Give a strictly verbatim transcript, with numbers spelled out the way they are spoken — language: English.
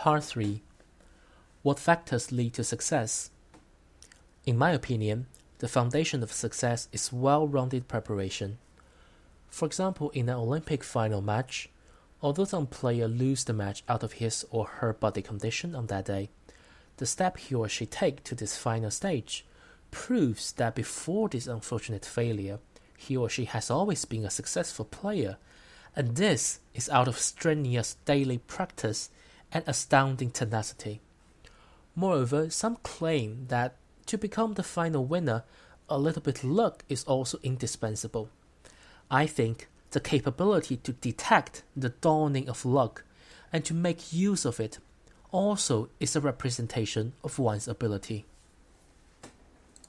Part three. What factors lead to success? In my opinion, the foundation of success is well-rounded preparation. For example, in an Olympic final match, although some player lose the match out of his or her body condition on that day, the step he or she take to this final stage proves that before this unfortunate failure, he or she has always been a successful player, and this is out of strenuous daily practice and astounding tenacity. Moreover, some claim that to become the final winner, a little bit luck is also indispensable. I think the capability to detect the dawning of luck and to make use of it also is a representation of one's ability.